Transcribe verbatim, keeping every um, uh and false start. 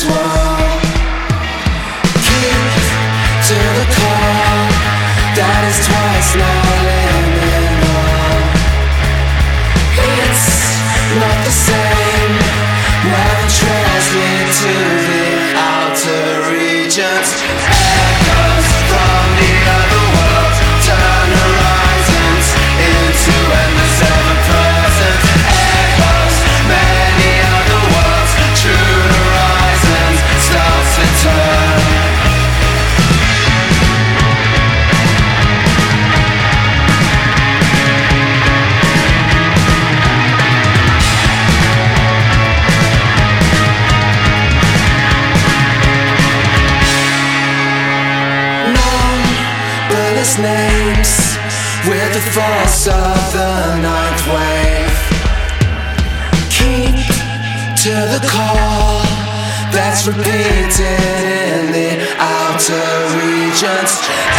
wall. Keep to the call. That is twice now liminal. It's not the same. Now the trails lead to the outer regions. Echoes from the other world turn horizons into endless ever-present. Echoes, many other worlds, true horizons starts to turn. Names with the force of the ninth wave. Keep to the call that's repeated in the outer regions.